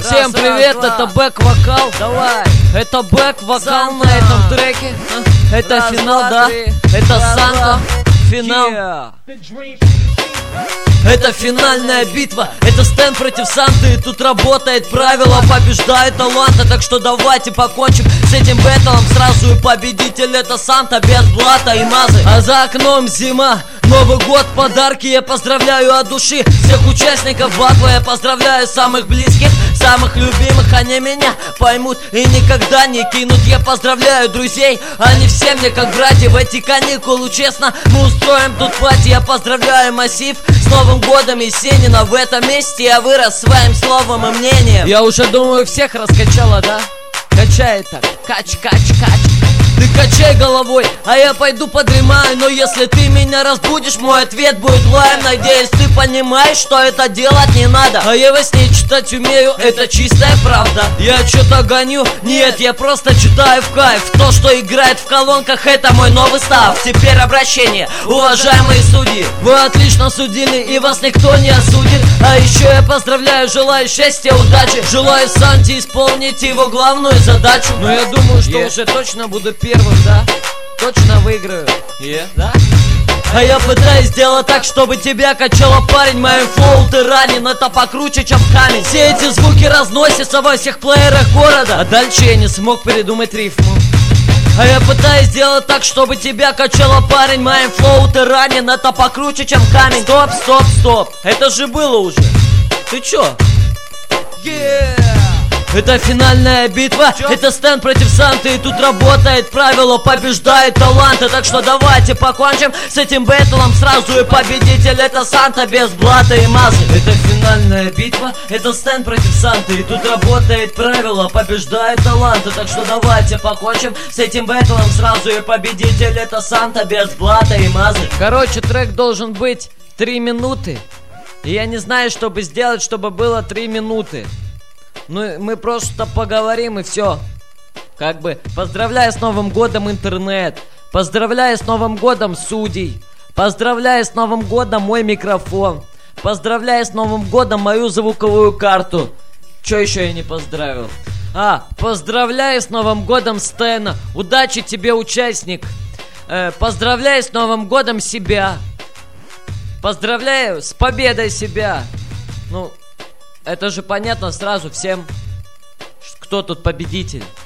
Всем привет, это бэк-вокал. Давай. Это бэк-вокал на этом треке. Это Раз, финал, два, да? три. Это Раз, Санта. два. Финал. Yeah. Это финальная битва, это Стэн против Санты. И тут работает правило, побеждает таланта. Так что давайте покончим с этим бэтлом сразу. И победитель это Санта без блата и мазы. А за окном зима, Новый год, подарки. Я поздравляю от души всех участников батла. Я поздравляю самых близких, самых любимых. Они меня поймут и никогда не кинут. Я поздравляю друзей, они все мне как братья. В эти каникулы, честно, мы устроим тут пати. Я поздравляю массив с Новым годом Есенина. В этом месте я вырос своим словом и мнением. Я уже думаю, всех раскачала, да? Качай так, кач. Ты качай головой, а я пойду подремаю. Но если ты меня разбудишь, мой ответ будет лаем. Надеюсь, ты понимаешь, что это делать не надо. А я во сне читать умею, это чистая правда. Я что-то гоню? Нет, я просто читаю в кайф. То, что играет в колонках, это мой новый став. Теперь обращение, уважаемые судьи. Вы отлично судили, и вас никто не осудит. А еще я поздравляю, желаю счастья, удачи. Желаю Санте исполнить его главную задачу. Но я думаю, что уже точно буду первым, да? Точно выиграю. Да? А я пытаюсь сделать так, чтобы тебя качало, парень. Моим флоу ты ранен, это покруче, чем камень. Все эти звуки разносятся во всех плеерах города. А дальше я не смог придумать рифму. А я пытаюсь сделать так, чтобы тебя качало, парень. Моим флоу ты ранен, это покруче, чем камень. Стоп, это же было уже. Ты чё? Это финальная битва, это Стэн против Санты. И тут работает правило, побеждает таланты. Так что давайте покончим с этим бэтлом сразу. И победитель это Санта без блата и мазы. Это финальная битва, это Стэн против Санты. И тут работает правило, побеждает таланты. Так что давайте покончим с этим бэтлом сразу. И победитель это Санта без блата и мазы. Короче, трек должен быть 3 минуты. И я не знаю, что бы сделать, чтобы было 3 минуты. Ну, мы просто поговорим и все. Как бы, поздравляю с Новым годом интернет. Поздравляю с Новым годом судей. Поздравляю с Новым годом мой микрофон. Поздравляю с Новым годом мою звуковую карту. Че еще я не поздравил? Поздравляю с Новым годом Стэна. Удачи тебе, участник. Поздравляю с Новым годом себя. Поздравляю с победой себя. Ну, это же понятно сразу всем, кто тут победитель.